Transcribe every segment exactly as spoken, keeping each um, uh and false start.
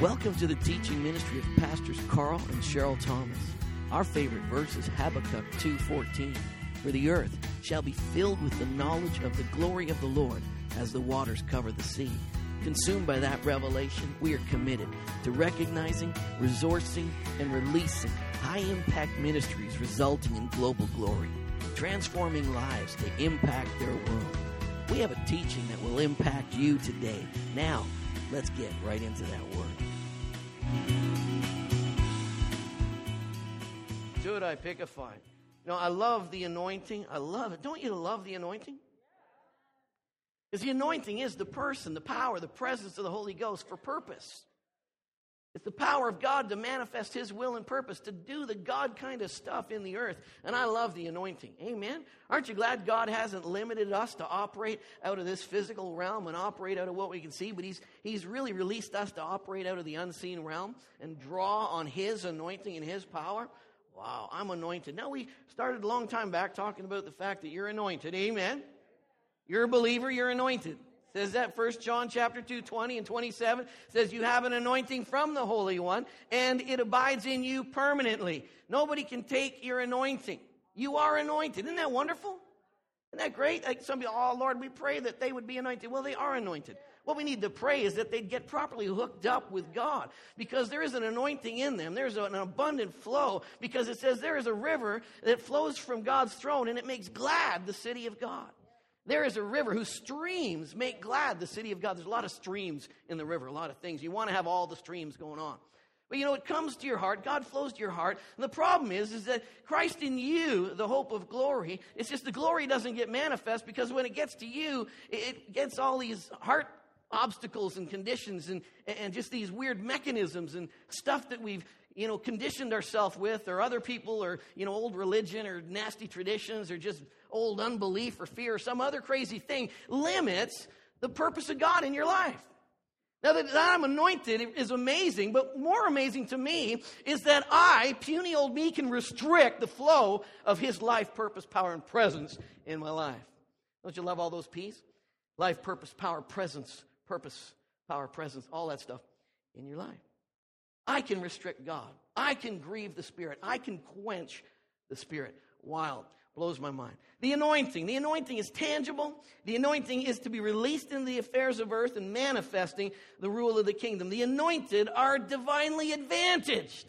Welcome to the teaching ministry of Pastors Carl and Cheryl Thomas. Our favorite verse is Habakkuk two fourteen. For the earth shall be filled with the knowledge of the glory of the Lord as the waters cover the sea. Consumed by that revelation, we are committed to recognizing, resourcing, and releasing high-impact ministries resulting in global glory, transforming lives to impact their world. We have a teaching that will impact you today. Now, let's get right into that word. Should I pick a fight? You know, I love the anointing. I love it. Don't you love the anointing? Because the anointing is the person, the power, the presence of the Holy Ghost for purpose. It's the power of God to manifest His will and purpose, to do the God kind of stuff in the earth. And I love the anointing. Amen? Aren't you glad God hasn't limited us to operate out of this physical realm and operate out of what we can see, but He's He's really released us to operate out of the unseen realm and draw on His anointing and His power? Wow, I'm anointed. Now, we started a long time back talking about the fact that you're anointed. Amen? You're a believer, you're anointed. It says that First John chapter two, twenty and twenty-seven says you have an anointing from the Holy One and it abides in you permanently. Nobody can take your anointing. You are anointed. Isn't that wonderful? Isn't that great? Like some people, oh Lord, we pray that they would be anointed. Well, they are anointed. What we need to pray is that they'd get properly hooked up with God, because there is an anointing in them. There's an abundant flow, because it says there is a river that flows from God's throne and it makes glad the city of God. There is a river whose streams make glad the city of God. There's a lot of streams in the river, a lot of things. You want to have all the streams going on. But you know, it comes to your heart. God flows to your heart. And the problem is, is that Christ in you, the hope of glory, it's just the glory doesn't get manifest, because when it gets to you, it gets all these heart obstacles and conditions and, and just these weird mechanisms and stuff that we've, you know, conditioned ourselves with, or other people, or, you know, old religion or nasty traditions, or just old unbelief or fear or some other crazy thing limits the purpose of God in your life. Now, that I'm anointed is amazing, but more amazing to me is that I, puny old me, can restrict the flow of His life, purpose, power, and presence in my life. Don't you love all those P's? Life, purpose, power, presence, purpose, power, presence, all that stuff in your life. I can restrict God. I can grieve the Spirit. I can quench the Spirit. Wild. Blows my mind. The anointing. The anointing is tangible. The anointing is to be released in the affairs of earth and manifesting the rule of the kingdom. The anointed are divinely advantaged.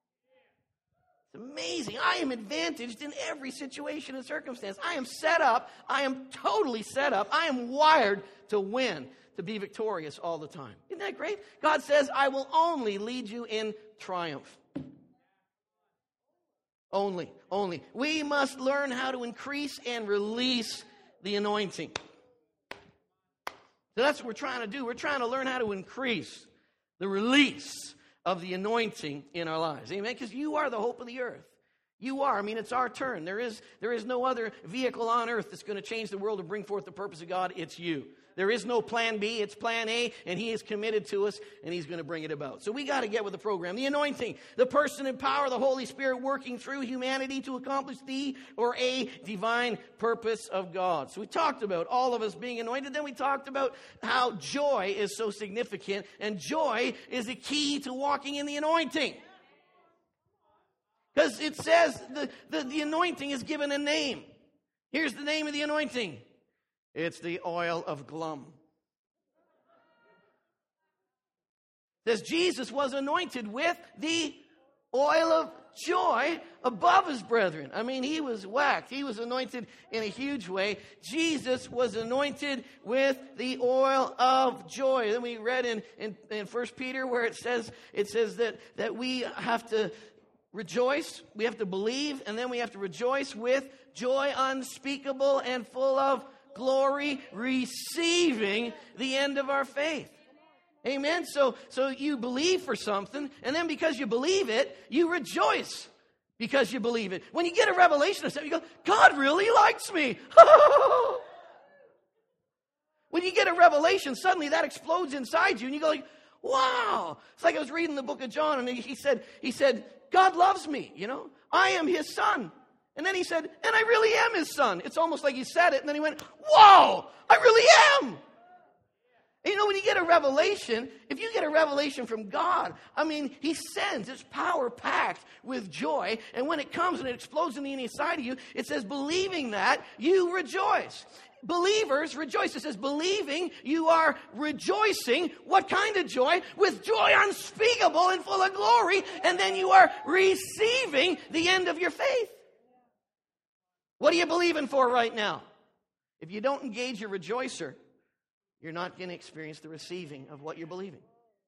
It's amazing. I am advantaged in every situation and circumstance. I am set up. I am totally set up. I am wired to win, to be victorious all the time. Isn't that great? God says, I will only lead you in triumph. Only, only. We must learn how to increase and release the anointing. So that's what we're trying to do. We're trying to learn how to increase the release of the anointing in our lives. Amen? Because you are the hope of the earth. You are. I mean, it's our turn. There is, there is no other vehicle on earth that's going to change the world and bring forth the purpose of God. It's you. There is no plan B. It's plan A, and He is committed to us, and He's going to bring it about. So we got to get with the program. The anointing, the person and power of the Holy Spirit working through humanity to accomplish the or a divine purpose of God. So we talked about all of us being anointed. Then we talked about how joy is so significant, and joy is the key to walking in the anointing. Because it says the, the, the anointing is given a name. Here's the name of the anointing. It's the oil of Glum. It says Jesus was anointed with the oil of joy above His brethren. I mean, He was whacked. He was anointed in a huge way. Jesus was anointed with the oil of joy. Then we read in, in, in First Peter where it says, it says that, that we have to rejoice, we have to believe, and then we have to rejoice with joy unspeakable and full of glory, receiving the end of our faith. Amen. So, so you believe for something, and then because you believe it, you rejoice because you believe it. When you get a revelation of something, you go, God really likes me. When you get a revelation, suddenly that explodes inside you, and you go, like, wow. It's like I was reading the book of John, and he said, he said, God loves me, you know. I am His son. And then he said, and I really am His son. It's almost like he said it, and then he went, whoa, I really am. And you know, when you get a revelation, if you get a revelation from God, I mean, he sends, it's power packed with joy. And when it comes and it explodes in the inside of you, it says, believing that, you rejoice. Believers rejoice. It says, believing, you are rejoicing. What kind of joy? With joy unspeakable and full of glory. And then you are receiving the end of your faith. What are you believing for right now? If you don't engage your rejoicer, you're not going to experience the receiving of what you're believing.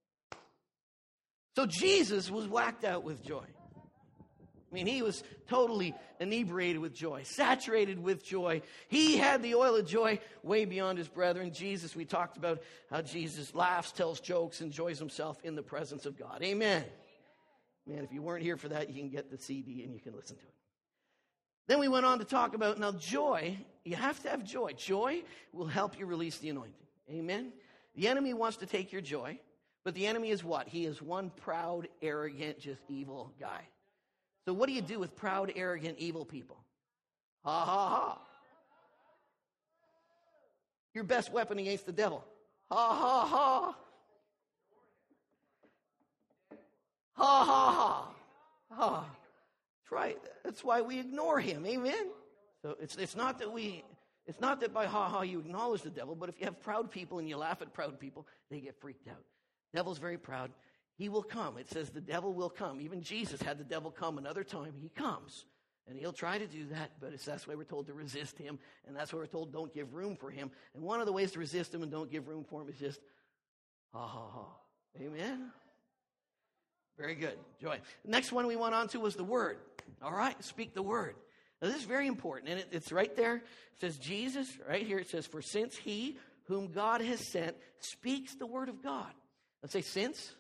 So Jesus was whacked out with joy. I mean, he was totally inebriated with joy, saturated with joy. He had the oil of joy way beyond his brethren. Jesus, we talked about how Jesus laughs, tells jokes, enjoys himself in the presence of God. Amen. Man, if you weren't here for that, you can get the C D and you can listen to it. Then we went on to talk about, now joy, you have to have joy. Joy will help you release the anointing. Amen. The enemy wants to take your joy, but the enemy is what? He is one proud, arrogant, just evil guy. So what do you do with proud, arrogant, evil people? Ha, ha, ha. Your best weapon against the devil. Ha, ha, ha. Ha, ha, ha. Ha. That's right. That's why we ignore him. Amen. So it's it's not that we... It's not that by ha-ha you acknowledge the devil, but if you have proud people and you laugh at proud people, they get freaked out. Devil's very proud. He will come. It says the devil will come. Even Jesus had the devil come another time. He comes. And he'll try to do that, but it's, that's why we're told to resist him. And that's why we're told don't give room for him. And one of the ways to resist him and don't give room for him is just ha-ha-ha. Amen? Very good. Joy. The next one we went on to was the word. All right? Speak the word. Now, this is very important, and it, it's right there. It says Jesus, right here, it says, for since he whom God has sent speaks the word of God. Let's say since.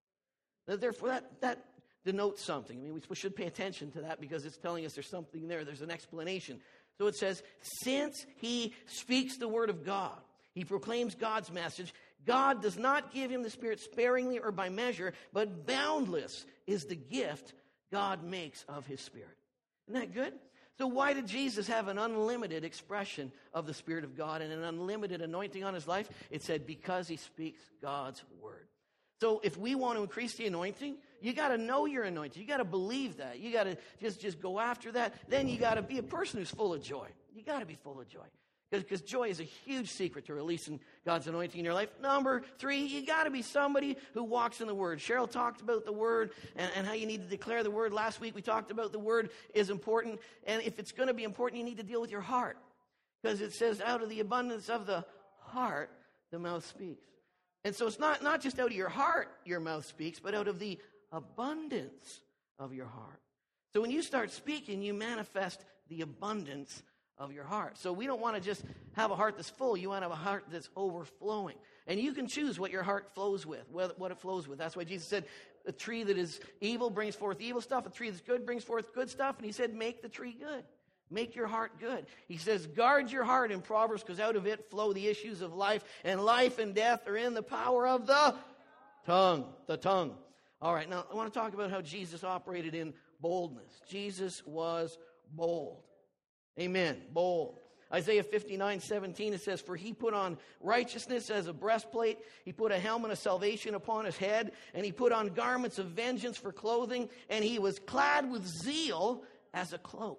Now, therefore, that, that denotes something. I mean, we should pay attention to that because it's telling us there's something there. There's an explanation. So it says, since he speaks the word of God, he proclaims God's message, God does not give him the Spirit sparingly or by measure, but boundless is the gift God makes of his Spirit. Isn't that good? So why did Jesus have an unlimited expression of the Spirit of God and an unlimited anointing on his life? It said, because he speaks God's word. So if we want to increase the anointing, you got to know you're anointed. You got to believe that. You got to just, just go after that. Then you got to be a person who's full of joy. You got to be full of joy. Because joy is a huge secret to releasing God's anointing in your life. Number three, you got to be somebody who walks in the Word. Cheryl talked about the Word and, and how you need to declare the Word. Last week we talked about the Word is important. And if it's going to be important, you need to deal with your heart. Because it says, out of the abundance of the heart, the mouth speaks. And so it's not, not just out of your heart your mouth speaks, but out of the abundance of your heart. So when you start speaking, you manifest the abundance of your heart. So we don't want to just have a heart that's full. You want to have a heart that's overflowing. And you can choose what your heart flows with, what it flows with. That's why Jesus said, a tree that is evil brings forth evil stuff. A tree that's good brings forth good stuff. And he said, make the tree good. Make your heart good. He says, guard your heart in Proverbs, because out of it flow the issues of life. And life and death are in the power of the tongue. The tongue. All right, now I want to talk about how Jesus operated in boldness. Jesus was bold. Amen. Bold. Isaiah fifty-nine seventeen, it says, for he put on righteousness as a breastplate. He put a helmet of salvation upon his head. And he put on garments of vengeance for clothing. And he was clad with zeal as a cloak.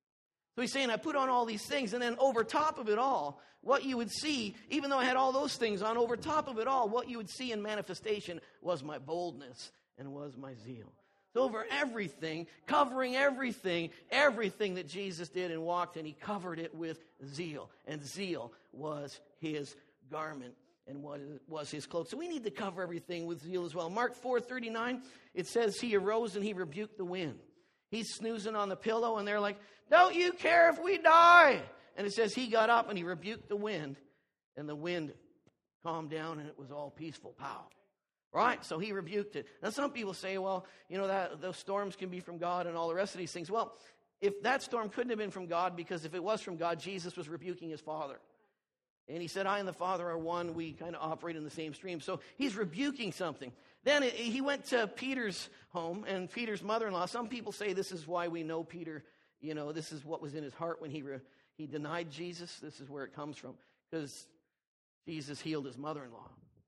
So he's saying, I put on all these things. And then over top of it all, what you would see, even though I had all those things on, over top of it all, what you would see in manifestation was my boldness and was my zeal. So over everything, covering everything, everything that Jesus did and walked in, he covered it with zeal. And zeal was his garment and what was his cloak. So we need to cover everything with zeal as well. Mark four thirty-nine, it says he arose and he rebuked the wind. He's snoozing on the pillow and they're like, don't you care if we die? And it says he got up and he rebuked the wind, and the wind calmed down and it was all peaceful. Pow. Right? So he rebuked it. Now some people say, well, you know, that those storms can be from God and all the rest of these things. Well, if that storm couldn't have been from God, because if it was from God, Jesus was rebuking his Father. And he said, I and the Father are one. We kind of operate in the same stream. So he's rebuking something. Then it, he went to Peter's home and Peter's mother-in-law. Some people say this is why we know Peter, you know, this is what was in his heart when he re, he denied Jesus. This is where it comes from. Because Jesus healed his mother-in-law.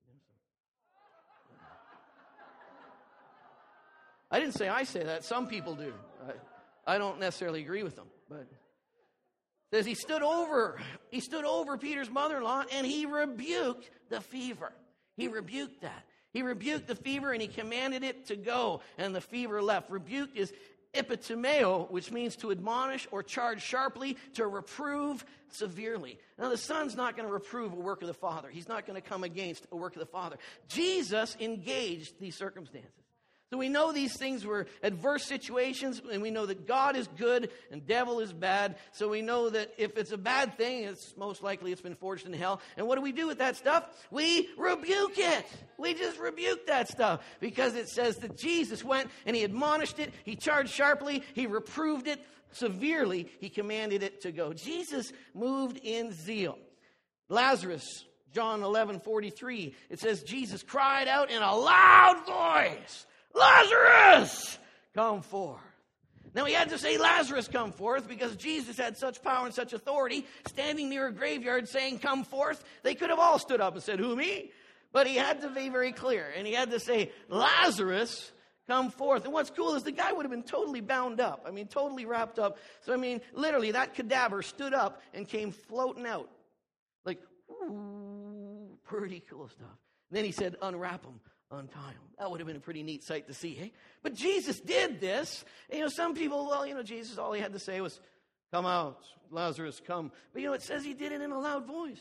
I didn't say I say that. Some people do. I, I don't necessarily agree with them. But it says he stood over, he stood over Peter's mother-in-law, and he rebuked the fever. He rebuked that. He rebuked the fever, and he commanded it to go, and the fever left. Rebuke is epitomeo, which means to admonish or charge sharply, to reprove severely. Now, the Son's not going to reprove a work of the Father. He's not going to come against a work of the Father. Jesus engaged these circumstances. So we know these things were adverse situations, and we know that God is good and devil is bad. So we know that if it's a bad thing, it's most likely it's been forged in hell. And what do we do with that stuff? We rebuke it. We just rebuke that stuff because it says that Jesus went and he admonished it. He charged sharply. He reproved it severely. He commanded it to go. Jesus moved in zeal. Lazarus, John eleven forty-three, it says Jesus cried out in a loud voice, Lazarus, come forth. Now, he had to say, Lazarus, come forth, because Jesus had such power and such authority, standing near a graveyard saying, come forth. They could have all stood up and said, who, me? But he had to be very clear, and he had to say, Lazarus, come forth. And what's cool is the guy would have been totally bound up. I mean, totally wrapped up. So, I mean, literally, that cadaver stood up and came floating out. Like, ooh, pretty cool stuff. And then he said, unwrap him. Untie him. That would have been a pretty neat sight to see, eh? But Jesus did this. And, you know, some people, well, you know, Jesus, all he had to say was, come out, Lazarus, come. But, you know, it says he did it in a loud voice.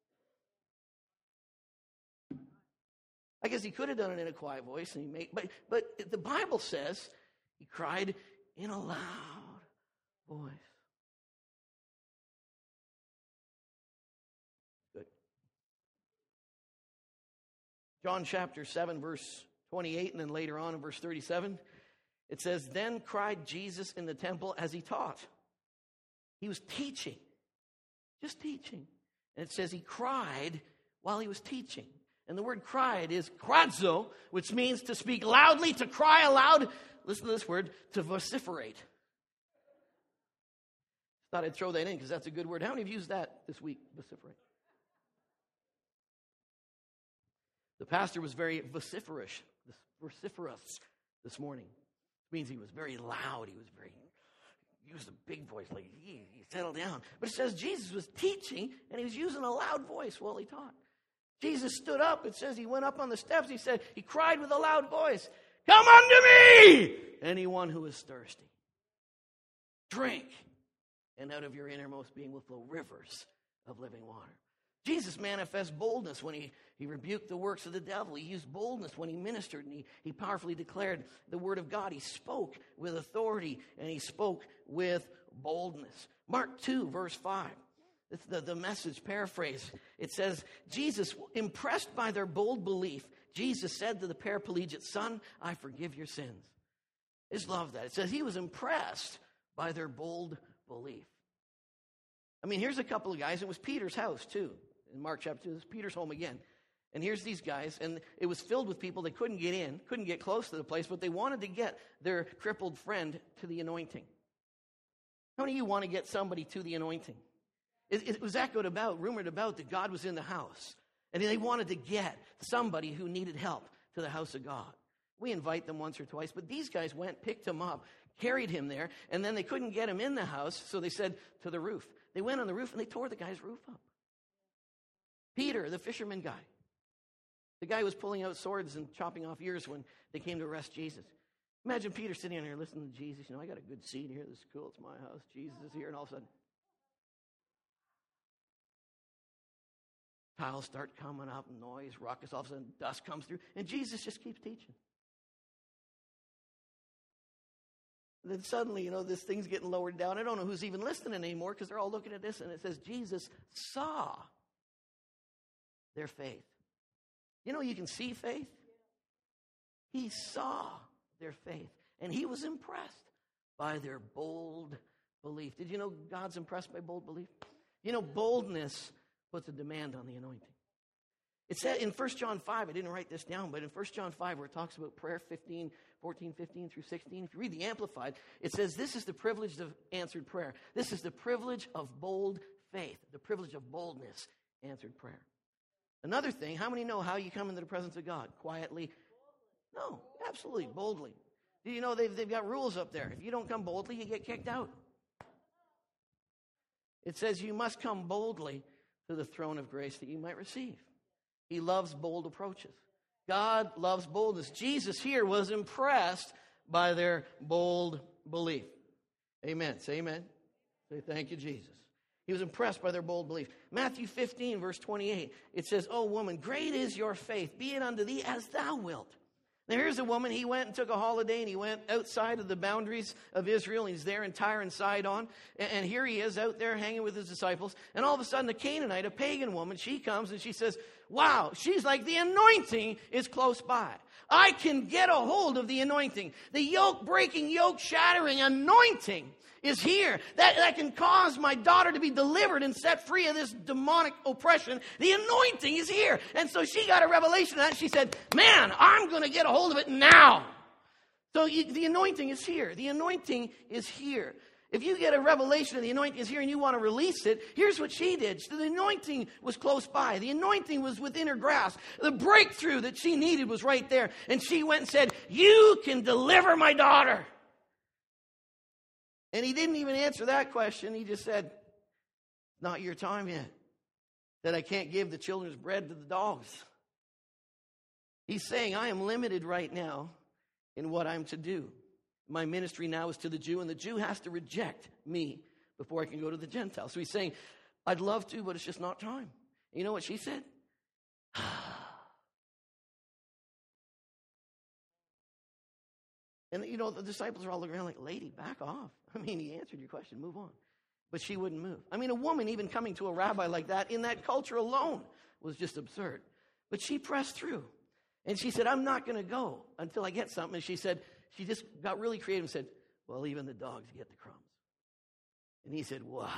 I guess he could have done it in a quiet voice, and he made, but, but the Bible says he cried in a loud voice. John chapter seven, verse twenty-eight, and then later on in verse thirty-seven, it says, then cried Jesus in the temple as he taught. He was teaching, just teaching. And it says he cried while he was teaching. And the word cried is kradzo, which means to speak loudly, to cry aloud. Listen to this word, to vociferate. Thought I'd throw that in because that's a good word. How many have used that this week, vociferate? The pastor was very vociferous, vociferous this morning. It means he was very loud. He was very, he used a big voice, like he, he settled down. But it says Jesus was teaching, and he was using a loud voice while he taught. Jesus stood up. It says he went up on the steps. He said, he cried with a loud voice, come unto me, anyone who is thirsty. Drink, and out of your innermost being will flow rivers of living water. Jesus manifests boldness when he, he rebuked the works of the devil. He used boldness when he ministered, and he, he powerfully declared the word of God. He spoke with authority, and he spoke with boldness. Mark two, verse five. It's the, the Message paraphrase. It says, Jesus, impressed by their bold belief, Jesus said to the paraplegic, son, I forgive your sins. I just love that. It says he was impressed by their bold belief. I mean, here's a couple of guys. It was Peter's house, too. In Mark chapter two, this is Peter's home again. And here's these guys, and it was filled with people that couldn't get in, couldn't get close to the place, but they wanted to get their crippled friend to the anointing. How many of you want to get somebody to the anointing? It, it was echoed about, rumored about, that God was in the house. And they wanted to get somebody who needed help to the house of God. We invite them once or twice, but these guys went, picked him up, carried him there, and then they couldn't get him in the house, so they said, to the roof. They went on the roof, and they tore the guy's roof up. Peter, the fisherman guy. The guy was pulling out swords and chopping off ears when they came to arrest Jesus. Imagine Peter sitting there listening to Jesus. You know, I got a good seat here. This is cool. It's my house. Jesus is here. And all of a sudden, tiles start coming up, noise, ruckus. All of a sudden, dust comes through. And Jesus just keeps teaching. And then suddenly, you know, this thing's getting lowered down. I don't know who's even listening anymore because they're all looking at this. And it says, Jesus saw their faith. You know, you can see faith. He saw their faith, and he was impressed by their bold belief. Did you know God's impressed by bold belief? You know, boldness puts a demand on the anointing. It said in First John five, I didn't write this down, but in First John five, where it talks about prayer fifteen, fourteen, fifteen through sixteen, if you read the Amplified, it says this is the privilege of answered prayer. This is the privilege of bold faith, the privilege of boldness, answered prayer. Another thing, how many know how you come into the presence of God? Quietly? No, absolutely, boldly. You know, they've, they've got rules up there. If you don't come boldly, you get kicked out. It says you must come boldly to the throne of grace that you might receive. He loves bold approaches. God loves boldness. Jesus here was impressed by their bold belief. Amen. Say amen. Say thank you, Jesus. He was impressed by their bold belief. Matthew fifteen, verse twenty-eight, it says, "O woman, great is your faith. Be it unto thee as thou wilt." Now here's a woman. He went and took a holiday, and he went outside of the boundaries of Israel. He's there in Tyre and Sidon. And here he is out there hanging with his disciples. And all of a sudden, a Canaanite, a pagan woman, she comes and she says, wow, she's like, the anointing is close by. I can get a hold of the anointing. The yoke-breaking, yoke-shattering anointing is here. That, that can cause my daughter to be delivered and set free of this demonic oppression. The anointing is here. And so she got a revelation of that. She said, man, I'm going to get a hold of it now. So you, the anointing is here. The anointing is here. If you get a revelation of the anointing is here and you want to release it, here's what she did. The anointing was close by. The anointing was within her grasp. The breakthrough that she needed was right there. And she went and said, you can deliver my daughter. And he didn't even answer that question. He just said, not your time yet. That I can't give the children's bread to the dogs. He's saying, I am limited right now in what I'm to do. My ministry now is to the Jew, and the Jew has to reject me before I can go to the Gentiles. So he's saying, I'd love to, but it's just not time. You know what she said? And, you know, the disciples are all looking around like, lady, back off. I mean, he answered your question. Move on. But she wouldn't move. I mean, a woman even coming to a rabbi like that in that culture alone was just absurd. But she pressed through. And she said, I'm not going to go until I get something. And she said, she just got really creative and said, well, even the dogs get the crumbs. And he said, wow.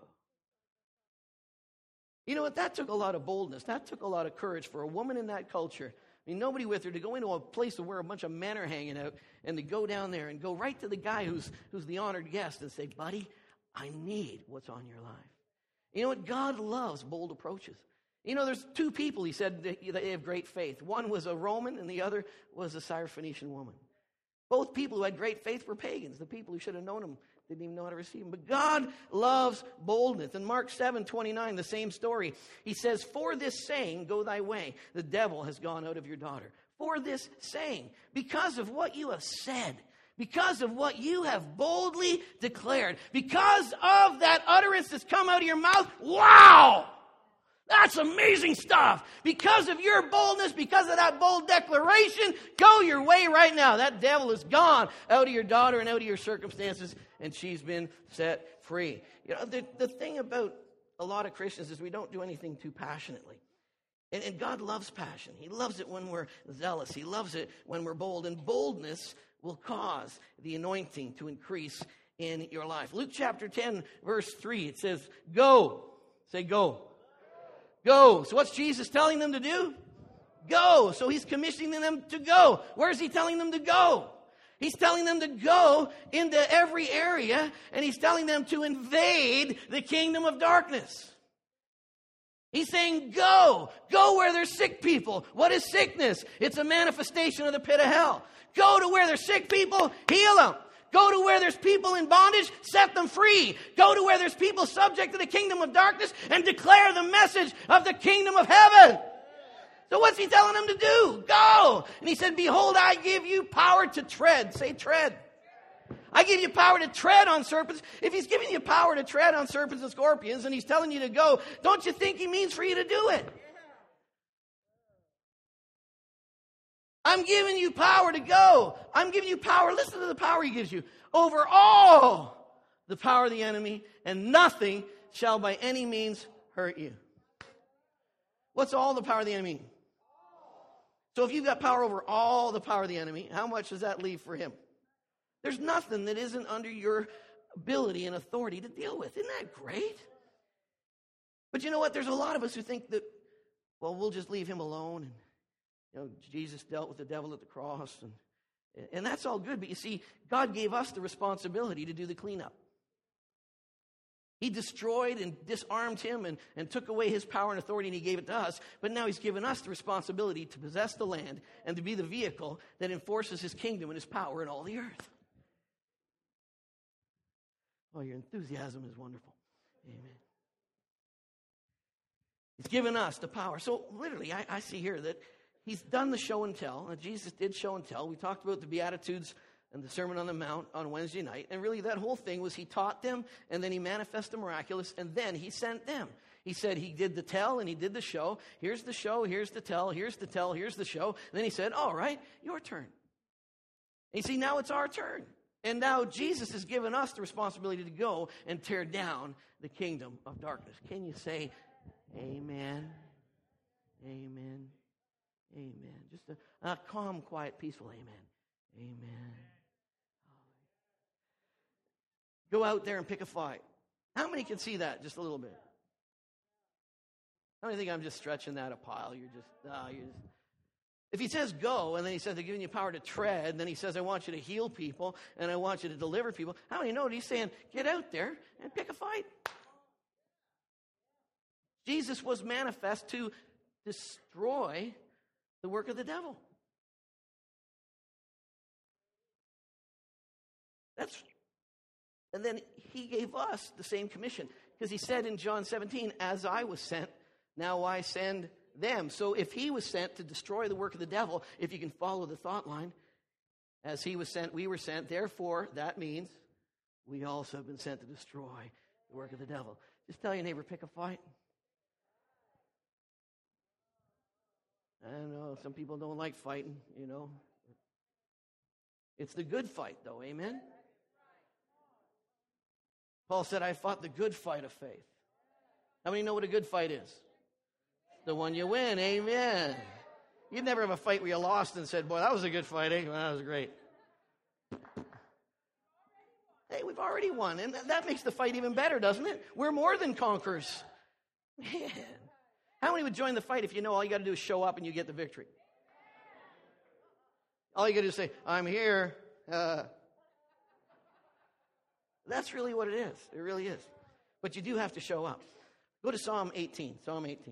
You know what? That took a lot of boldness. That took a lot of courage for a woman in that culture. I mean, nobody with her to go into a place where a bunch of men are hanging out and to go down there and go right to the guy who's who's the honored guest and say, buddy, I need what's on your life. You know what? God loves bold approaches. You know, there's two people, he said, that they have great faith. One was a Roman and the other was a Syrophoenician woman. Both people who had great faith were pagans. The people who should have known him didn't even know how to receive him. But God loves boldness. In Mark seven twenty-nine, the same story, he says, for this saying, go thy way. The devil has gone out of your daughter. For this saying, because of what you have said, because of what you have boldly declared, because of that utterance that's come out of your mouth, wow! That's amazing stuff. Because of your boldness, because of that bold declaration, go your way right now. That devil is gone out of your daughter and out of your circumstances, and she's been set free. You know, the, the thing about a lot of Christians is we don't do anything too passionately. And, and God loves passion. He loves it when we're zealous. He loves it when we're bold. And boldness will cause the anointing to increase in your life. Luke chapter ten, verse three, it says, go. Say go. Go. So what's Jesus telling them to do? Go. So he's commissioning them to go. Where is he telling them to go? He's telling them to go into every area, and he's telling them to invade the kingdom of darkness. He's saying, go. Go where there's sick people. What is sickness? It's a manifestation of the pit of hell. Go to where there's sick people, heal them. Go to where there's people in bondage, set them free. Go to where there's people subject to the kingdom of darkness and declare the message of the kingdom of heaven. So what's he telling them to do? Go. And he said, behold, I give you power to tread. Say tread. I give you power to tread on serpents. If he's giving you power to tread on serpents and scorpions and he's telling you to go, don't you think he means for you to do it? I'm giving you power to go. I'm giving you power. Listen to the power he gives you. Over all the power of the enemy, and nothing shall by any means hurt you. What's all the power of the enemy? So if you've got power over all the power of the enemy, how much does that leave for him? There's nothing that isn't under your ability and authority to deal with. Isn't that great? But you know what? There's a lot of us who think that, well, we'll just leave him alone. And, you know, Jesus dealt with the devil at the cross. And, and that's all good. But you see, God gave us the responsibility to do the cleanup. He destroyed and disarmed him and, and took away his power and authority, and he gave it to us. But now he's given us the responsibility to possess the land and to be the vehicle that enforces his kingdom and his power in all the earth. Oh, your enthusiasm is wonderful. Amen. He's given us the power. So literally, I, I see here that he's done the show and tell. Jesus did show and tell. We talked about the Beatitudes and the Sermon on the Mount on Wednesday night. And really that whole thing was he taught them, and then he manifested the miraculous, and then he sent them. He said he did the tell and he did the show. Here's the show, here's the tell, here's the tell, here's the show. And then he said, all right, your turn. And you see, now it's our turn. And now Jesus has given us the responsibility to go and tear down the kingdom of darkness. Can you say amen? Amen. Amen. Just a, a calm, quiet, peaceful amen. Amen. Go out there and pick a fight. How many can see that just a little bit? How many think I'm just stretching that a pile? You're just, uh, you're just. If he says go, and then he says they're giving you power to tread, and then he says I want you to heal people, and I want you to deliver people, how many know what he's saying? Get out there and pick a fight. Jesus was manifest to destroy the work of the devil. That's, and then he gave us the same commission, because he said in John seventeen, as I was sent, now I send them. So if he was sent to destroy the work of the devil, if you can follow the thought line, as he was sent, we were sent. Therefore, that means we also have been sent to destroy the work of the devil. Just tell your neighbor, pick a fight. I know some people don't like fighting, you know. It's the good fight, though, amen? Paul said, I fought the good fight of faith. How many know what a good fight is? The one you win, amen. You'd never have a fight where you lost and said, boy, that was a good fight, eh? Well, that was great. Hey, we've already won, and that makes the fight even better, doesn't it? We're more than conquerors. Man. How many would join the fight if you know all you got to do is show up and you get the victory? All you got to do is say, I'm here. Uh, that's really what it is. It really is. But you do have to show up. Go to Psalm eighteen. Psalm eighteen.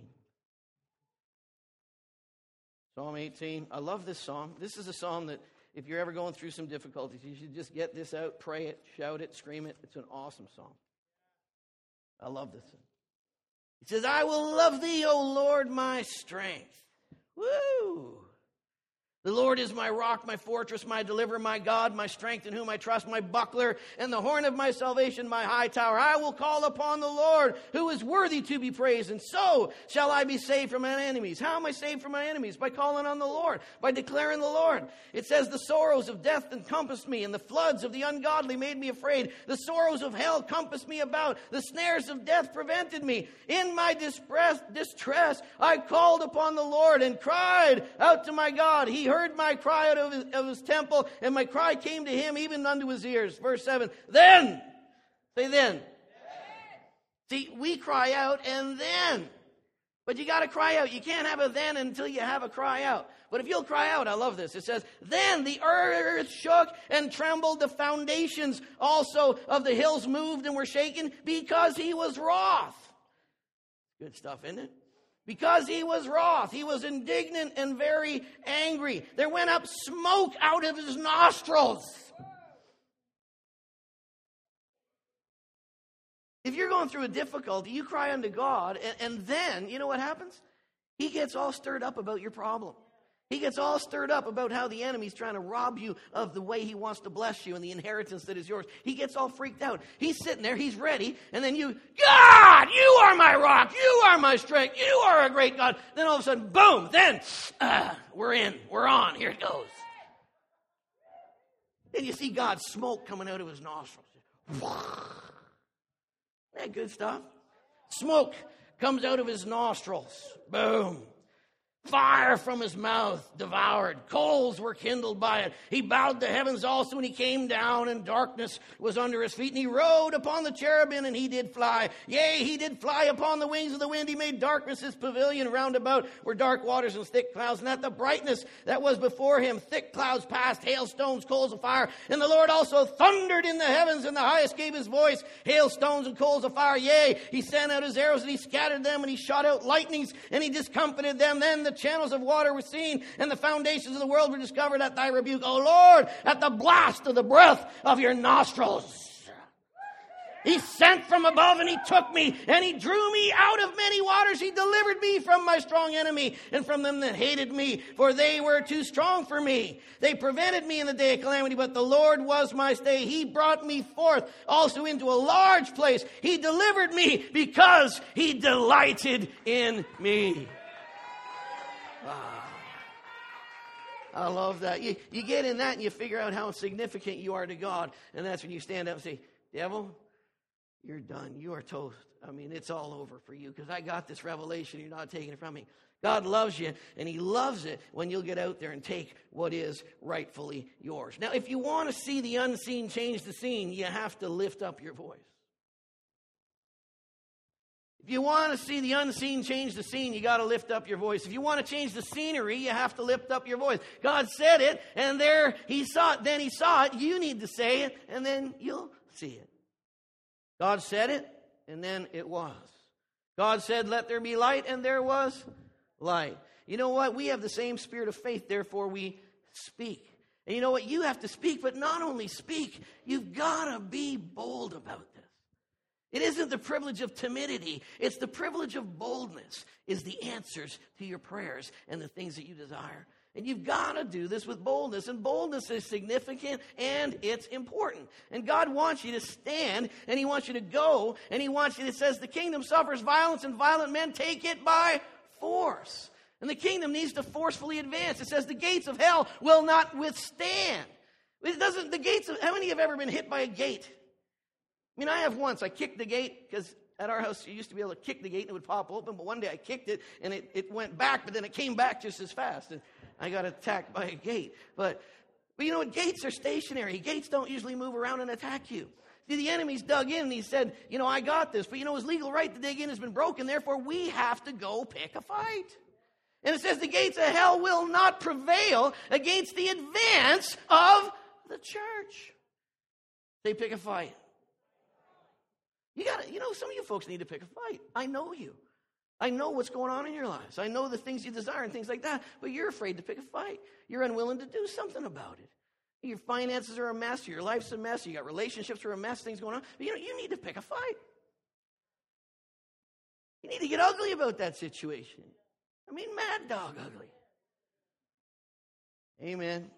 Psalm eighteen. I love this psalm. This is a psalm that if you're ever going through some difficulties, you should just get this out, pray it, shout it, scream it. It's an awesome psalm. I love this. He says, I will love thee, O Lord, my strength. Woo! The Lord is my rock, my fortress, my deliverer, my God, my strength in whom I trust, my buckler, and the horn of my salvation, my high tower. I will call upon the Lord, who is worthy to be praised, and so shall I be saved from my enemies. How am I saved from my enemies? By calling on the Lord, by declaring the Lord. It says, the sorrows of death encompassed me, and the floods of the ungodly made me afraid. The sorrows of hell compassed me about. The snares of death prevented me. In my distress, distress I called upon the Lord and cried out to my God. He heard my cry out of his, of his temple, and my cry came to him even unto his ears. Verse seven. Then, say then. See, we cry out and then. But you got to cry out. You can't have a then until you have a cry out. But if you'll cry out, I love this. It says, then the earth shook and trembled. The foundations also of the hills moved and were shaken because he was wroth. Good stuff, isn't it? Because he was wroth. He was indignant and very angry. There went up smoke out of his nostrils. If you're going through a difficulty, you cry unto God, and, and then, you know what happens? He gets all stirred up about your problem. He gets all stirred up about how the enemy's trying to rob you of the way he wants to bless you and the inheritance that is yours. He gets all freaked out. He's sitting there, he's ready, and then you, God, you are my rock, you are my strength, you are a great God. Then all of a sudden, boom, then uh, we're in, we're on, here it goes. Then you see God's smoke coming out of his nostrils. Isn't that good stuff? Smoke comes out of his nostrils. Boom. Fire from his mouth devoured. Coals were kindled by it. He bowed the heavens also, and he came down, and darkness was under his feet. And he rode upon the cherubim, and he did fly. Yea, he did fly upon the wings of the wind. He made darkness his pavilion. Round about were dark waters and thick clouds. And at the brightness that was before him, thick clouds passed, hailstones, coals of fire. And the Lord also thundered in the heavens, and the highest gave his voice, hailstones and coals of fire. Yea, he sent out his arrows, and he scattered them, and he shot out lightnings, and he discomfited them. Then the channels of water were seen, and the foundations of the world were discovered at thy rebuke, O Lord, at the blast of the breath of your nostrils. He sent from above, and he took me, and he drew me out of many waters. He delivered me from my strong enemy, and from them that hated me, for they were too strong for me. They prevented me in the day of calamity, but the Lord was my stay. He brought me forth also into a large place. He delivered me because he delighted in me. Wow. I love that. You, you get in that and you figure out how significant you are to God. And that's when you stand up and say, devil, you're done. You are toast. I mean, it's all over for you because I got this revelation. You're not taking it from me. God loves you, and he loves it when you'll get out there and take what is rightfully yours. Now, if you want to see the unseen change the scene, you have to lift up your voice. If you want to see the unseen change the scene, you got to lift up your voice. If you want to change the scenery, you have to lift up your voice. God said it, and there he saw it. Then he saw it. You need to say it, and then you'll see it. God said it, and then it was. God said, let there be light, and there was light. You know what? We have the same spirit of faith, therefore we speak. And you know what? You have to speak, but not only speak, you've got to be bold about this. It isn't the privilege of timidity. It's the privilege of boldness is the answers to your prayers and the things that you desire. And you've got to do this with boldness. And boldness is significant and it's important. And God wants you to stand and he wants you to go. And he wants you to, it says, the kingdom suffers violence and violent men take it by force. And the kingdom needs to forcefully advance. It says the gates of hell will not withstand. It doesn't, the gates of, how many have ever been hit by a gate? I mean, I have once. I kicked the gate because at our house you used to be able to kick the gate and it would pop open. But one day I kicked it and it, it went back, but then it came back just as fast. And I got attacked by a gate. But, but you know what? Gates are stationary. Gates don't usually move around and attack you. See, the enemy's dug in and he said, you know, I got this. But you know, his legal right to dig in has been broken. Therefore, we have to go pick a fight. And it says the gates of hell will not prevail against the advance of the church. They pick a fight. You got to, you know, some of you folks need to pick a fight. I know you. I know what's going on in your lives. I know the things you desire and things like that, but you're afraid to pick a fight. You're unwilling to do something about it. Your finances are a mess. Your life's a mess. You got relationships are a mess. Things going on. But you know, you need to pick a fight. You need to get ugly about that situation. I mean, mad dog ugly. Amen.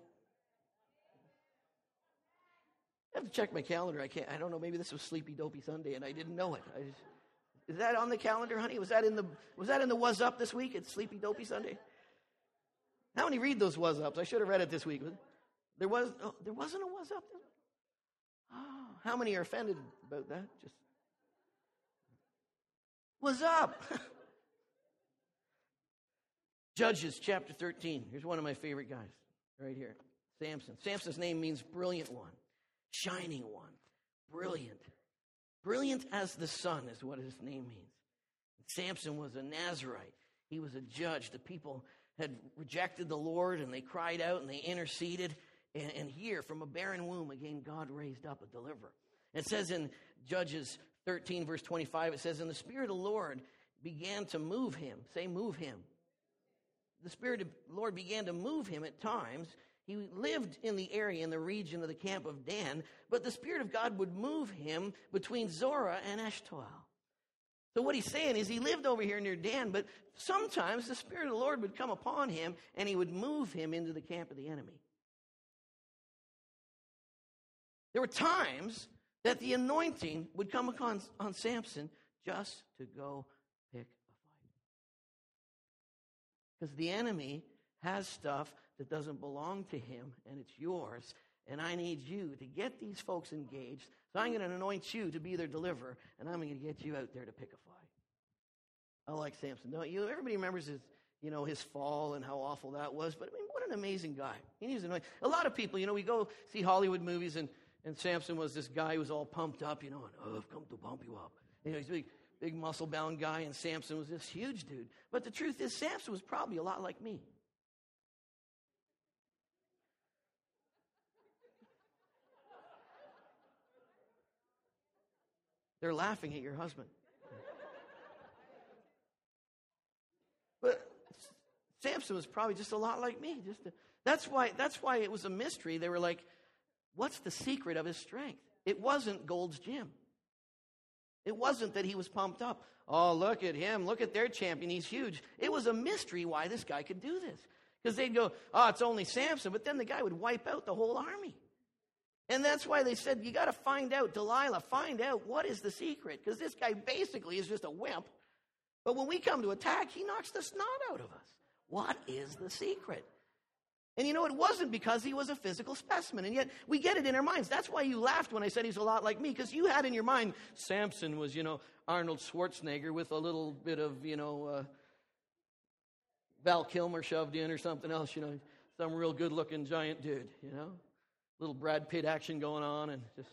I have to check my calendar. I can't. I don't know. Maybe this was Sleepy Dopey Sunday, and I didn't know it. I just, is that on the calendar, honey? Was that in the Was that in the Was Up this week? It's Sleepy Dopey Sunday. How many read those Was Ups? I should have read it this week. There was. Oh, there wasn't a Was Up. Oh, how many are offended about that? Just Was Up. Judges chapter thirteen. Here's one of my favorite guys right here. Samson. Samson's name means brilliant one. Shining one, brilliant. Brilliant as the sun is what his name means. Samson was a Nazirite. He was a judge. The people had rejected the Lord and they cried out and they interceded. And, and here, from a barren womb, again, God raised up a deliverer. It says in Judges thirteen, verse twenty-five, it says, and the Spirit of the Lord began to move him. Say, move him. The Spirit of the Lord began to move him at times. He lived in the area, in the region of the camp of Dan, but the Spirit of God would move him between Zorah and Eshtaol. So what he's saying is he lived over here near Dan, but sometimes the Spirit of the Lord would come upon him and he would move him into the camp of the enemy. There were times that the anointing would come upon on Samson just to go pick a fight. Because the enemy has stuff that doesn't belong to him, and it's yours. And I need you to get these folks engaged. So I'm going to anoint you to be their deliverer, and I'm going to get you out there to pick a fight. I like Samson, don't you? Everybody remembers his, you know, his fall and how awful that was. But I mean, what an amazing guy. He was annoying. A lot of people, you know, we go see Hollywood movies, and, and Samson was this guy who was all pumped up, you know, and, oh, I've come to pump you up. You know, he's a big, big muscle-bound guy, and Samson was this huge dude. But the truth is, Samson was probably a lot like me. They're laughing at your husband. But Samson was probably just a lot like me. Just a, that's why that's why it was a mystery. They were like, what's the secret of his strength? It wasn't Gold's Gym. It wasn't that he was pumped up. Oh, look at him. Look at their champion. He's huge. It was a mystery why this guy could do this. Because they'd go, oh, it's only Samson. But then the guy would wipe out the whole army. And that's why they said, you got to find out, Delilah, find out what is the secret. Because this guy basically is just a wimp. But when we come to attack, he knocks the snot out of us. What is the secret? And you know, it wasn't because he was a physical specimen. And yet, we get it in our minds. That's why you laughed when I said he's a lot like me. Because you had in your mind, Samson was, you know, Arnold Schwarzenegger with a little bit of, you know, uh, Val Kilmer shoved in or something else, you know. Some real good-looking giant dude, you know. Little Brad Pitt action going on and just...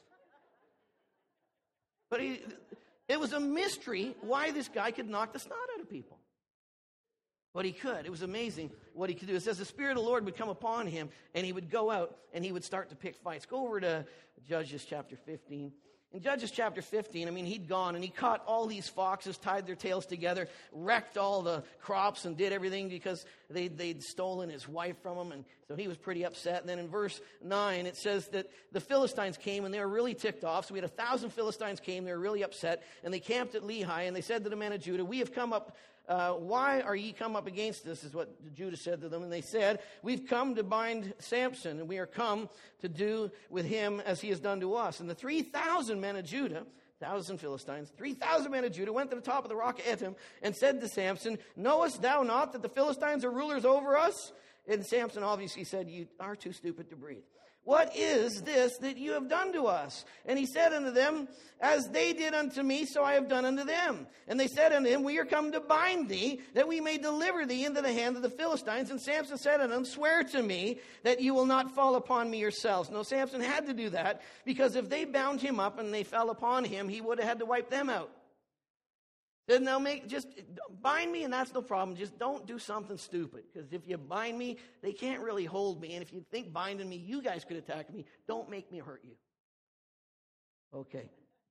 But he, it was a mystery why this guy could knock the snot out of people. But he could. It was amazing what he could do. It says the Spirit of the Lord would come upon him, and he would go out, and he would start to pick fights. Go over to Judges chapter fifteen. In Judges chapter fifteen, I mean, he'd gone, and he caught all these foxes, tied their tails together, wrecked all the crops, and did everything because they, they'd stolen his wife from him, and so he was pretty upset. And then in verse nine, it says that the Philistines came, and they were really ticked off. So we had a thousand Philistines came, they were really upset, and they camped at Lehi, and they said to the men of Judah, we have come up... Uh, why are ye come up against us, is what Judah said to them. And they said, we've come to bind Samson, and we are come to do with him as he has done to us. And the three thousand men of Judah, thousand Philistines, three thousand men of Judah went to the top of the rock Etam and said to Samson, knowest thou not that the Philistines are rulers over us? And Samson obviously said, you are too stupid to breathe. What is this that you have done to us? And he said unto them, as they did unto me, so I have done unto them. And they said unto him, we are come to bind thee, that we may deliver thee into the hand of the Philistines. And Samson said unto them, swear to me that you will not fall upon me yourselves. No, Samson had to do that, because if they bound him up and they fell upon him, he would have had to wipe them out. Then they'll make, just bind me and that's no problem. Just don't do something stupid. Because if you bind me, they can't really hold me. And if you think binding me, you guys could attack me. Don't make me hurt you. Okay.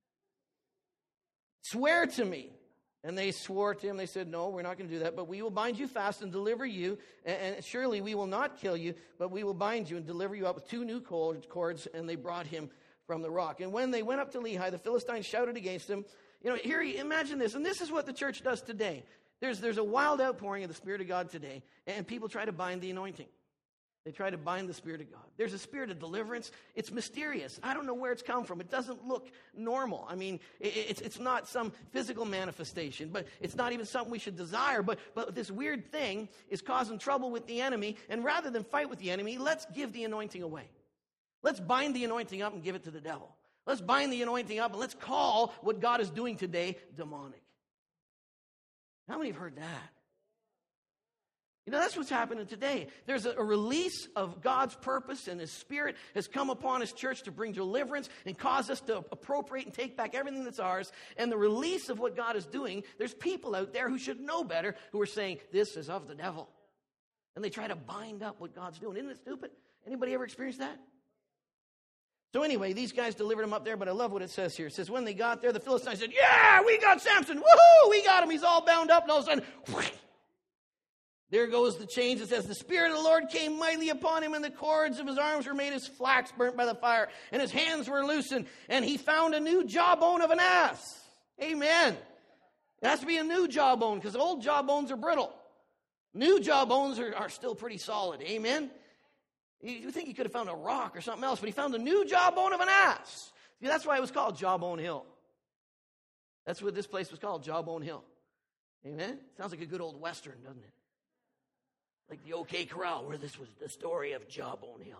Swear to me. And they swore to him. They said, no, we're not going to do that. But we will bind you fast and deliver you. And, and surely we will not kill you. But we will bind you and deliver you up with two new cords. And they brought him from the rock. And when they went up to Lehi, the Philistines shouted against him. You know, here, imagine this, and this is what the church does today. There's, there's a wild outpouring of the Spirit of God today, and people try to bind the anointing. They try to bind the Spirit of God. There's a spirit of deliverance. It's mysterious. I don't know where it's come from. It doesn't look normal. I mean, it, it's, it's not some physical manifestation, but it's not even something we should desire. But, but this weird thing is causing trouble with the enemy, and rather than fight with the enemy, let's give the anointing away. Let's bind the anointing up and give it to the devil. Let's bind the anointing up and let's call what God is doing today demonic. How many have heard that? You know, that's what's happening today. There's a, a release of God's purpose, and His Spirit has come upon His church to bring deliverance and cause us to appropriate and take back everything that's ours. And the release of what God is doing, there's people out there who should know better who are saying, this is of the devil. And they try to bind up what God's doing. Isn't it stupid? Anybody ever experienced that? So anyway, these guys delivered him up there, but I love what it says here. It says, when they got there, the Philistines said, yeah, we got Samson. Woohoo, we got him. He's all bound up. And all of a sudden, whoosh, there goes the chains. It says, the Spirit of the Lord came mightily upon him, and the cords of his arms were made as flax burnt by the fire, and his hands were loosened, and he found a new jawbone of an ass. Amen. It has to be a new jawbone, because old jawbones are brittle. New jawbones are, are still pretty solid. Amen. You think he could have found a rock or something else, but he found a new jawbone of an ass. See, that's why it was called Jawbone Hill. That's what this place was called, Jawbone Hill. Amen? Sounds like a good old Western, doesn't it? Like the OK Corral, where this was the story of Jawbone Hill.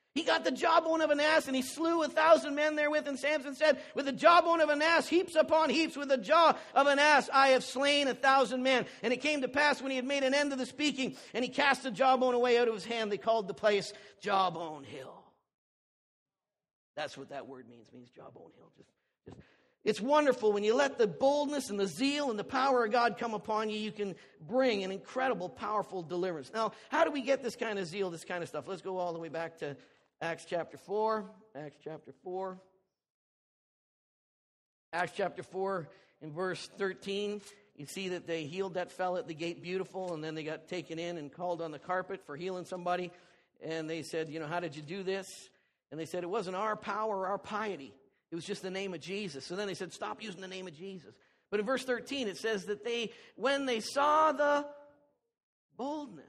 He got the jawbone of an ass, and he slew a thousand men therewith. And Samson said, with the jawbone of an ass, heaps upon heaps, with the jaw of an ass, I have slain a thousand men. And it came to pass, when he had made an end of the speaking, and he cast the jawbone away out of his hand, they called the place Jawbone Hill. That's what that word means. It means Jawbone Hill. Just, just, it's wonderful when you let the boldness and the zeal and the power of God come upon you. You can bring an incredible, powerful deliverance. Now, how do we get this kind of zeal, this kind of stuff? Let's go all the way back to Acts chapter four. Acts chapter four. Acts chapter four in verse thirteen. You see that they healed that fella at the gate beautiful, and then they got taken in and called on the carpet for healing somebody. And they said, you know, how did you do this? And they said, it wasn't our power or our piety. It was just the name of Jesus. So then they said, stop using the name of Jesus. But in verse thirteen, it says that they, when they saw the boldness.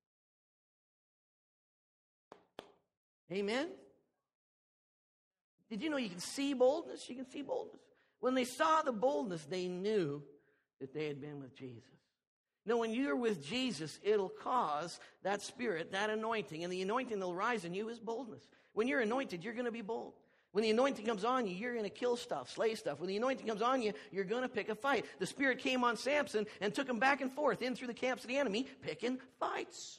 Amen? Did you know you can see boldness? You can see boldness. When they saw the boldness, they knew that they had been with Jesus. Now, when you're with Jesus, it'll cause that spirit, that anointing, and the anointing that will rise in you is boldness. When you're anointed, you're going to be bold. When the anointing comes on you, you're going to kill stuff, slay stuff. When the anointing comes on you, you're going to pick a fight. The Spirit came on Samson and took him back and forth in through the camps of the enemy, picking fights.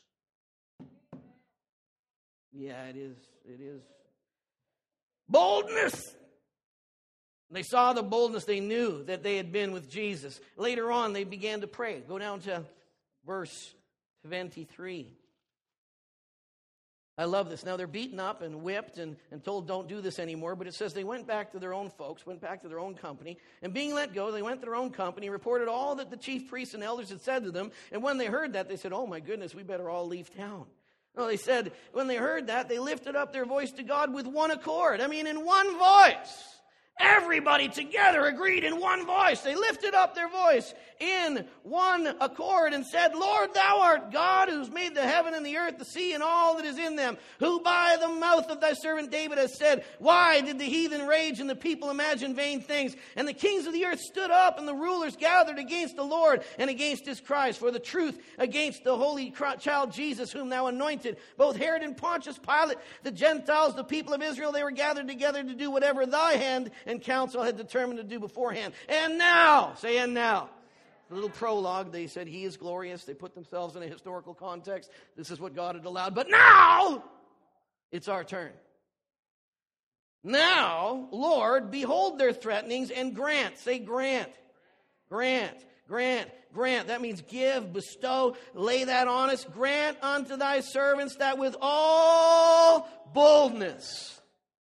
Yeah, it is. It is. Boldness. When they saw the boldness, they knew that they had been with Jesus. Later on, they began to pray. Go down to verse twenty-three. I love this. Now, they're beaten up and whipped and, and told don't do this anymore. But it says they went back to their own folks, went back to their own company. And being let go, they went to their own company, reported all that the chief priests and elders had said to them. And when they heard that, they said, oh my goodness, we better all leave town. No, they said, when they heard that, they lifted up their voice to God with one accord. I mean, in one voice. Everybody together agreed in one voice. They lifted up their voice in one accord and said, Lord, thou art God who's made the heaven and the earth, the sea and all that is in them, who by the mouth of thy servant David has said, why did the heathen rage and the people imagine vain things? And the kings of the earth stood up and the rulers gathered against the Lord and against his Christ for the truth against the holy child Jesus, whom thou anointed. Both Herod and Pontius Pilate, the Gentiles, the people of Israel, they were gathered together to do whatever thy hand and council had determined to do beforehand. And now, say and now. A little prologue, they said he is glorious. They put themselves in a historical context. This is what God had allowed. But now, it's our turn. Now, Lord, behold their threatenings and grant. Say grant. Grant. Grant. Grant. That means give, bestow, lay that on us. Grant unto thy servants that with all boldness,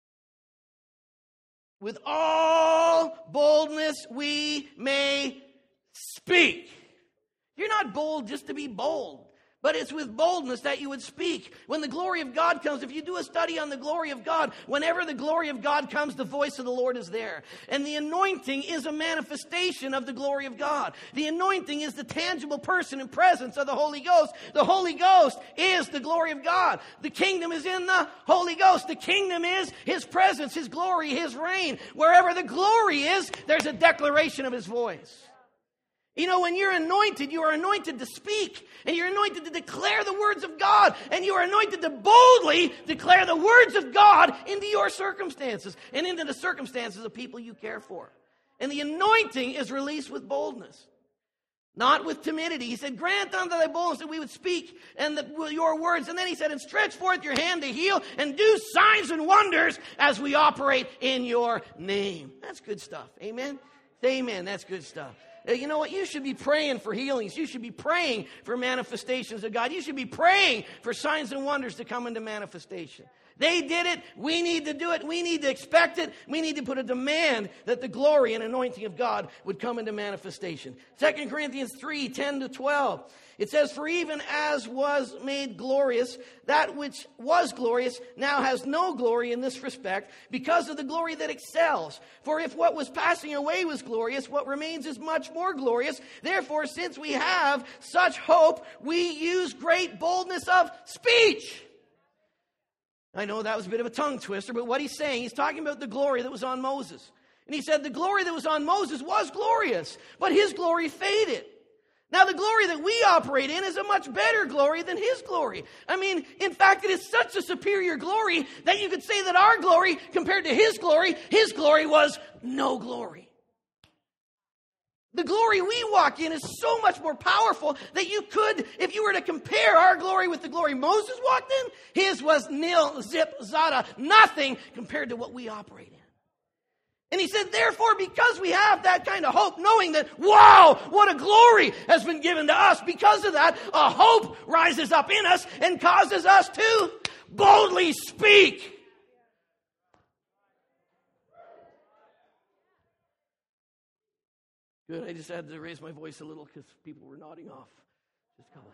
with all boldness we may speak. You're not bold just to be bold, but it's with boldness that you would speak. When the glory of God comes, if you do a study on the glory of God, whenever the glory of God comes, the voice of the Lord is there. And the anointing is a manifestation of the glory of God. The anointing is the tangible person and presence of the Holy Ghost. The Holy Ghost is the glory of God. The kingdom is in the Holy Ghost. The kingdom is His presence, His glory, His reign. Wherever the glory is, there's a declaration of His voice. You know, when you're anointed, you are anointed to speak, and you're anointed to declare the words of God, and you are anointed to boldly declare the words of God into your circumstances and into the circumstances of people you care for. And the anointing is released with boldness, not with timidity. He said, grant unto thy boldness that we would speak and that your words. And then he said, and stretch forth your hand to heal and do signs and wonders as we operate in your name. That's good stuff. Amen? Amen. That's good stuff. You know what? You should be praying for healings. You should be praying for manifestations of God. You should be praying for signs and wonders to come into manifestation. They did it. We need to do it. We need to expect it. We need to put a demand that the glory and anointing of God would come into manifestation. Second Corinthians three, ten to twelve. It says, for even as was made glorious, that which was glorious now has no glory in this respect, because of the glory that excels. For if what was passing away was glorious, what remains is much more glorious. Therefore, since we have such hope, we use great boldness of speech. I know that was a bit of a tongue twister, but what he's saying, he's talking about the glory that was on Moses. And he said the glory that was on Moses was glorious, but his glory faded. Now, the glory that we operate in is a much better glory than his glory. I mean, in fact, it is such a superior glory that you could say that our glory, compared to his glory, his glory was no glory. The glory we walk in is so much more powerful that you could, if you were to compare our glory with the glory Moses walked in, his was nil, zip, zada, nothing compared to what we operate in. And he said, therefore, because we have that kind of hope, knowing that, wow, what a glory has been given to us, because of that, a hope rises up in us and causes us to boldly speak. Good, I just had to raise my voice a little because people were nodding off. Just color.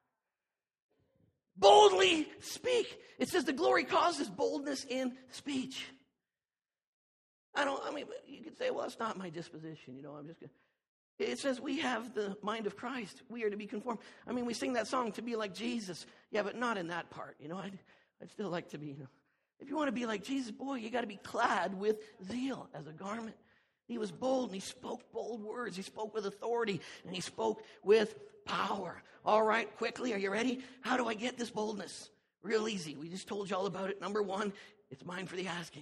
Boldly speak. It says the glory causes boldness in speech. I don't, I mean, you could say, well, it's not my disposition, you know, I'm just going to. It says we have the mind of Christ. We are to be conformed. I mean, we sing that song to be like Jesus. Yeah, but not in that part, you know. I'd, I'd still like to be, you know. If you want to be like Jesus, boy, you got to be clad with zeal as a garment. He was bold and he spoke bold words. He spoke with authority and he spoke with power. All right, quickly, are you ready? How do I get this boldness? Real easy. We just told you all about it. Number one, it's mine for the asking.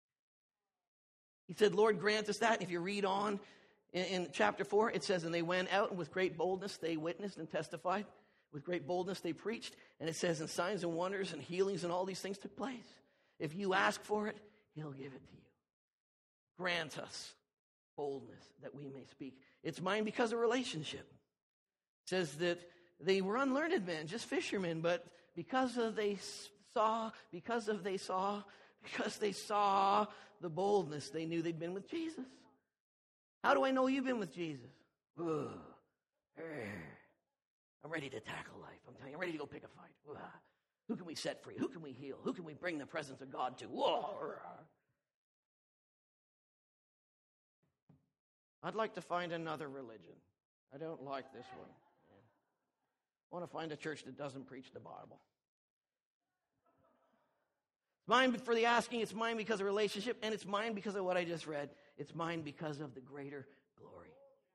He said, Lord, grant us that. And if you read on in, in chapter four, it says, and they went out and with great boldness they witnessed and testified. With great boldness they preached. And it says, and signs and wonders and healings and all these things took place. If you ask for it, he'll give it to you. Grant us boldness that we may speak. It's mine because of relationship. It says that they were unlearned men, just fishermen, but because of they saw, because of they saw, because they saw the boldness, they knew they'd been with Jesus. How do I know you've been with Jesus? Ugh. I'm ready to tackle life. I'm telling you, I'm ready to go pick a fight. Ugh. Who can we set free? Who can we heal? Who can we bring the presence of God to? Whoa. I'd like to find another religion. I don't like this one. I want to find a church that doesn't preach the Bible. It's mine for the asking, it's mine because of relationship, and it's mine because of what I just read. It's mine because of the greater glory.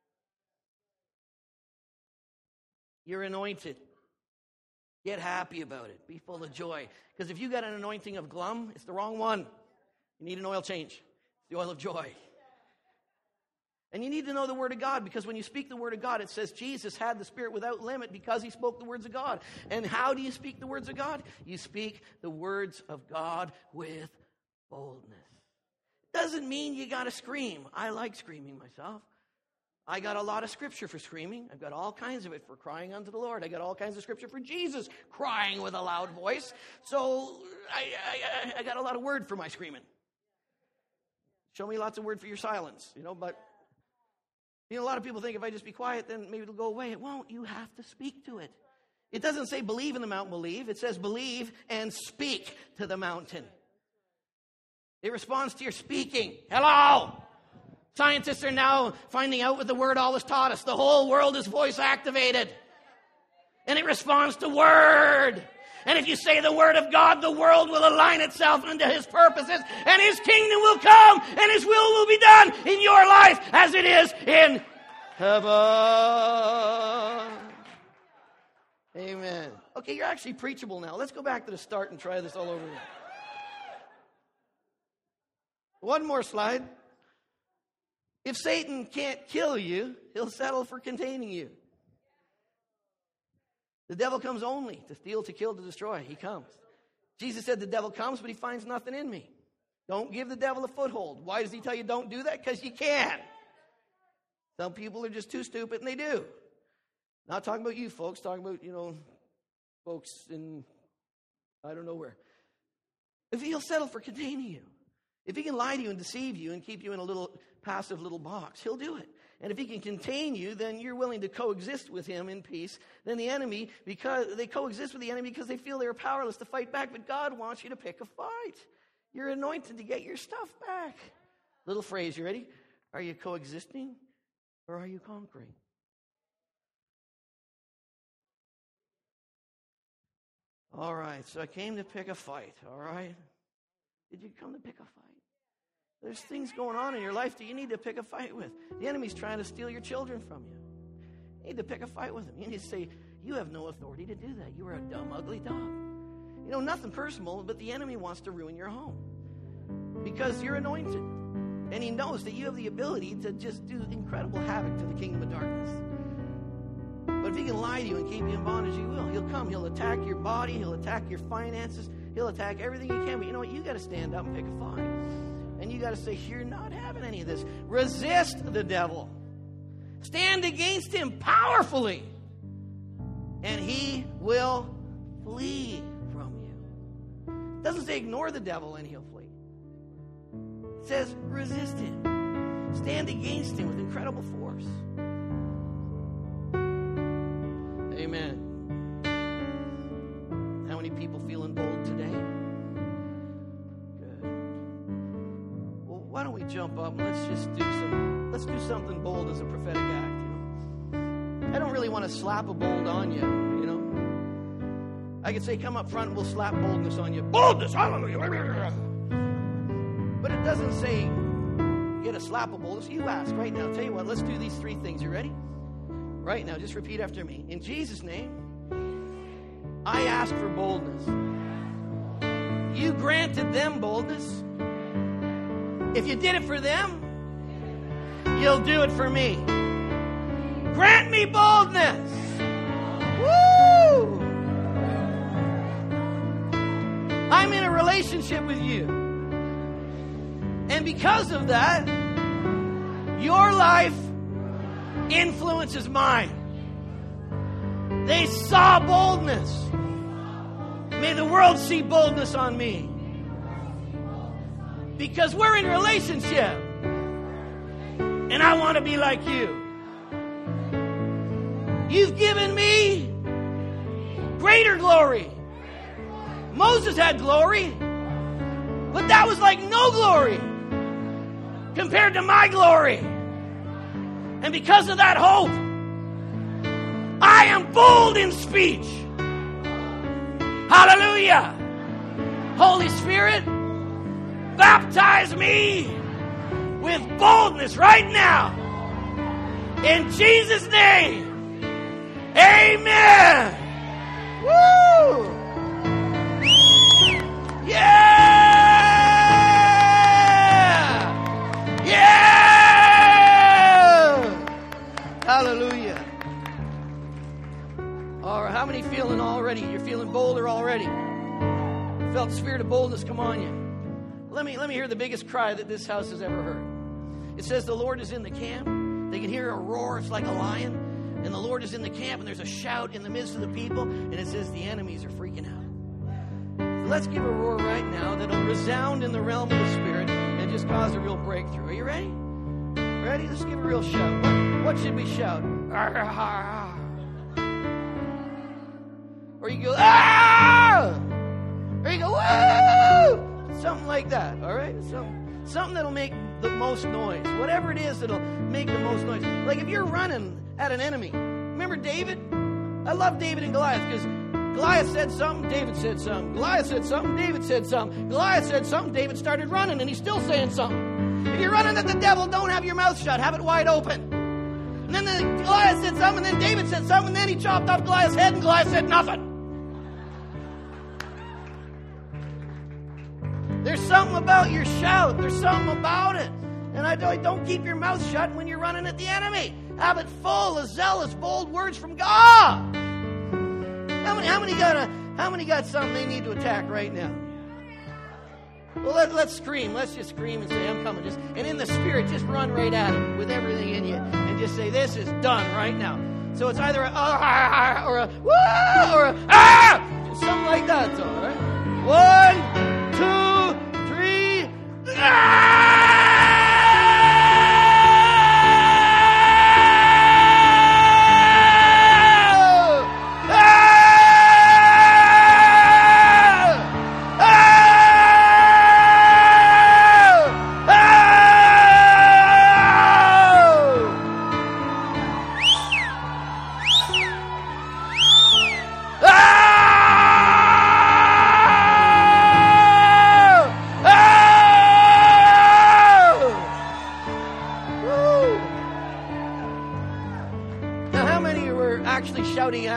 You're anointed. Get happy about it. Be full of joy. Because if you got an anointing of glum, it's the wrong one. You need an oil change. It's the oil of joy. And you need to know the Word of God, because when you speak the Word of God, it says Jesus had the Spirit without limit because he spoke the words of God. And how do you speak the words of God? You speak the words of God with boldness. Doesn't mean you got to scream. I like screaming myself. I got a lot of scripture for screaming. I've got all kinds of it for crying unto the Lord. I got all kinds of scripture for Jesus crying with a loud voice. So I, I, I got a lot of word for my screaming. Show me lots of word for your silence, you know, but you know, a lot of people think if I just be quiet, then maybe it'll go away. It won't. You have to speak to it. It doesn't say believe in the mountain, believe. It says believe and speak to the mountain. It responds to your speaking. Hello! Scientists are now finding out what the Word always taught us. The whole world is voice activated. And it responds to Word. And if you say the Word of God, the world will align itself unto His purposes, and His kingdom will come, and His will will be done in your life as it is in heaven. Amen. Okay, you're actually preachable now. Let's go back to the start and try this all over again. One more slide. If Satan can't kill you, he'll settle for containing you. The devil comes only to steal, to kill, to destroy. He comes. Jesus said the devil comes, but he finds nothing in me. Don't give the devil a foothold. Why does he tell you don't do that? Because you can. Some people are just too stupid, and they do. Not talking about you folks, talking about, you know, folks in, I don't know where. If he'll settle for containing you, if he can lie to you and deceive you and keep you in a little passive little box, he'll do it. And if he can contain you, then you're willing to coexist with him in peace. Then the enemy, because they coexist with the enemy because they feel they're powerless to fight back. But God wants you to pick a fight. You're anointed to get your stuff back. Little phrase, you ready? Are you coexisting or are you conquering? All right, so I came to pick a fight, all right? Did you come to pick a fight? There's things going on in your life that you need to pick a fight with. The enemy's trying to steal your children from you. You need to pick a fight with him. You need to say, you have no authority to do that. You are a dumb, ugly dog. You know, nothing personal, but the enemy wants to ruin your home because you're anointed. And he knows that you have the ability to just do incredible havoc to the kingdom of darkness. But if he can lie to you and keep you in bondage, he will. He'll come. He'll attack your body. He'll attack your finances. He'll attack everything he can. But you know what? You got to stand up and pick a fight. And you got to say, you're not having any of this. Resist the devil. Stand against him powerfully. And he will flee from you. It doesn't say ignore the devil and he'll flee. It says resist him. Stand against him with incredible force. Amen. How many people feeling bold today? Good. Well, why don't we jump up and let's just do some, let's do something bold as a prophetic act, you know. I don't really want to slap a bold on you, you know. I could say, come up front and we'll slap boldness on you. Boldness, hallelujah. But it doesn't say get a slap of boldness. You ask right now. I'll tell you what, let's do these three things. You ready? Right now, just repeat after me. In Jesus' name, I ask for boldness. You granted them boldness. If you did it for them, you'll do it for me. Grant me boldness. Woo! I'm in a relationship with you. And because of that, your life influences mine. They saw boldness. May the world see boldness on me. Because we're in relationship. And I want to be like you. You've given me greater glory. Moses had glory, but that was like no glory compared to my glory. And because of that hope, I am bold in speech. Hallelujah. Holy Spirit, baptize me with boldness right now. In Jesus' name. Amen. Woo! Yeah! Yeah! Hallelujah. All right, how many feeling already? You're feeling bolder already. You felt the spirit of boldness come on you. Let me, let me hear the biggest cry that this house has ever heard. It says the Lord is in the camp. They can hear a roar. It's like a lion. And the Lord is in the camp, and there's a shout in the midst of the people. And it says the enemies are freaking out. So let's give a roar right now that'll resound in the realm of the Spirit and just cause a real breakthrough. Are you ready? Ready? Let's give a real shout. What, what should we shout? Or you go, ah! Or you go, woo! Something like that, all right? Something, something that'll make the most noise. Whatever it is that'll make the most noise. Like if you're running at an enemy. Remember David? I love David and Goliath because Goliath said something, David said something. Goliath said something, David said something. Goliath said something, David started running, and he's still saying something. If you're running at the devil, don't have your mouth shut. Have it wide open. And then the Goliath said something, and then David said something, and then he chopped off Goliath's head, and Goliath said nothing. There's something about your shout. There's something about it. And I don't, don't keep your mouth shut when you're running at the enemy. Have it full of zealous, bold words from God. How many, how many got a, how many got something they need to attack right now? Well, let, let's scream. Let's just scream and say, I'm coming. Just, and in the Spirit, just run right at it with everything in you. And just say, this is done right now. So it's either a, ah, or a, wah, or a, ah! Something like that, all right? One, two, three, ah!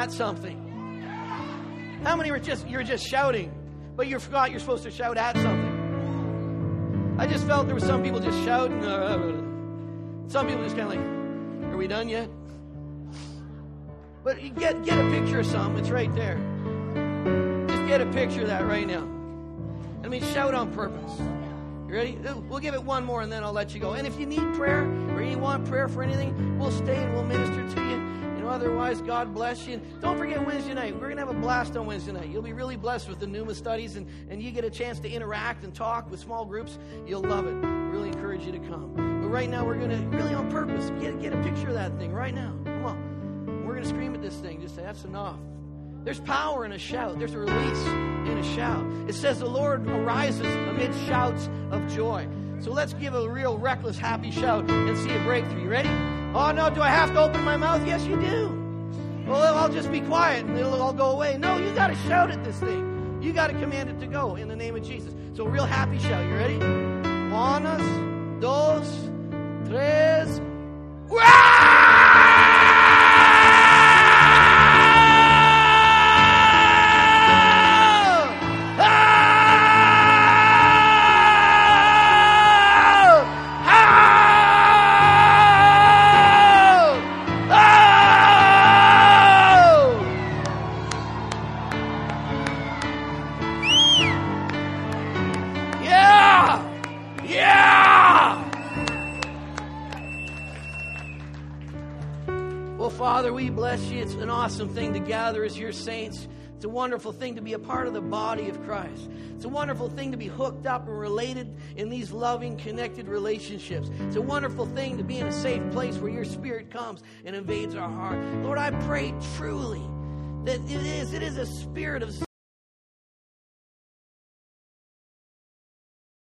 at something? How many were just, you're just shouting, but you forgot you're supposed to shout at something? I just felt there were some people just shouting. Some people just kind of like, are we done yet? But you get, get a picture of something. It's right there. Just get a picture of that right now. I mean, shout on purpose. You ready? We'll give it one more and then I'll let you go. And if you need prayer or you want prayer for anything, we'll stay and we'll minister to you. You know, otherwise, God bless you. And don't forget Wednesday night. We're going to have a blast on Wednesday night. You'll be really blessed with the Pneuma studies, and, and you get a chance to interact and talk with small groups. You'll love it. I really encourage you to come. But right now, we're going to, really on purpose, get, get a picture of that thing right now. Come on. We're going to scream at this thing. Just say, that's enough. There's power in a shout. There's a release in a shout. It says the Lord arises amid shouts of joy. So let's give a real reckless, happy shout and see a breakthrough. You ready? Oh, no, do I have to open my mouth? Yes, you do. Well, I'll just be quiet and it'll all go away. No, you got to shout at this thing. You got to command it to go in the name of Jesus. So a real happy shout. You ready? Unos, dos, tres. Father, we bless you. It's an awesome thing to gather as your saints. It's a wonderful thing to be a part of the body of Christ. It's a wonderful thing to be hooked up and related in these loving, connected relationships. It's a wonderful thing to be in a safe place where your Spirit comes and invades our heart. Lord, I pray truly that it is, it is a spirit of